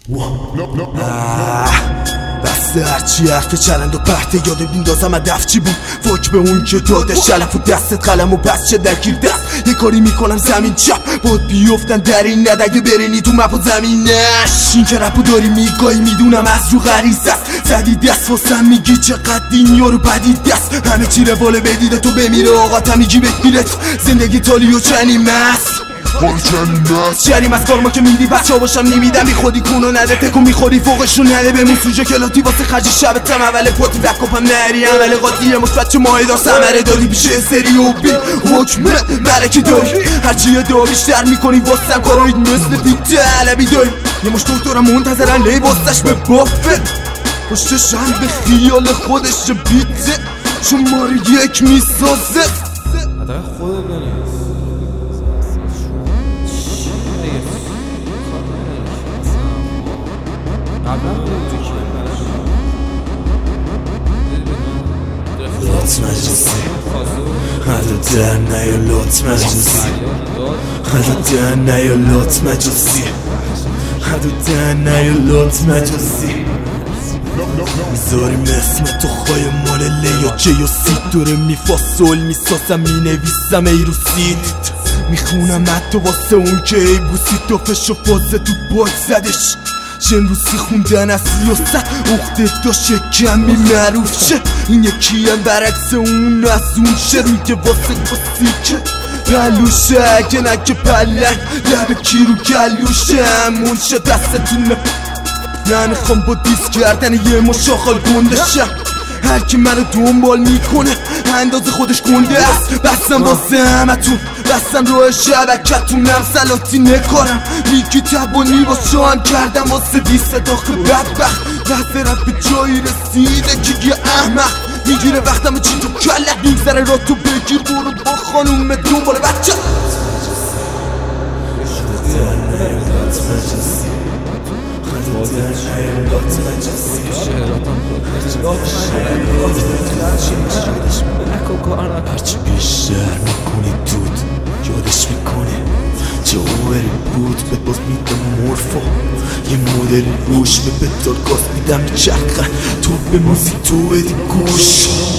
بسته هرچی حرف چلند و پرته یاد بیندازم هدف چی بود فوک به اون که داده شلف و دستت قلم و پس چه درگیر دست یه کاری میکنم زمین چپ بود بیفتن در این ندگه برینی تو مپ و زمینش این که رپو داری میگایی میدونم از رو غریزه است زدی دست واسم میگی چقدر این یارو بدی دست همه چی رواله بدیده تو بمیره آقا میگی بگیرت زندگی تالی و چنی مست شریم از کارما که میدی بچه باشم نمیدم بی خودی کونو نده تکو میخوری فوقشون نده بمون سوژه کلاتی واسه خرج شبتم اول پوتی بکاپم نری عمل قاطیه مثبت چه ماهی ثمره داری بیشه سری و بی حکمه برکی داری هرچی یه دعا بیشتر میکنی واسم کارایید مثل بیت علبی داری یه مش دکترم منتظرن لیباستش به بافه پشتش هم به خیال خودش بیته شماره یک میسازه خودت بنویس لط مجلسی حدو در نیا لط مجلسی حدو در نیا لط مجلسی حدو در نیا لط مجلسی میذاریم اسم تو خواهی مال لیا جی و سید دوره میفاسول میسازم مینویسم ای رو سید میخونم حتی واسه اون که ای بوسی تو فش و فازه تو باک زدش جنروسی خوندن اصلی و سد اخته تا شکمی معروف شه این یکی هم برعکس اون از اون شه روی که واسه کسی که پلوشه اگه نگه پلنگ لب کی رو گلوشه همون شه دستتونه نمیخوام با دیس کردن یه مشاخال گنده شم هر کی منو دنبال میکنه اندازه خودش گنده است بستم واسه همتون بستم روی شبکتونم سلاتی نکارم میگی تبانی واسه هم کردم واسه دیست داخل بدبخت واسه رب به جایی رسیده که یه احمق میگیره وقتم چی تو کلت میگذره را تو بگیر برو با خانوم دنبال بچه هرچی بیشتر میکنی دود یادش میکنه جوهری بود به باز میدم مورفا یه مدل روش به پتال گاز میدم چرخن تو به موزی تو بدی گوش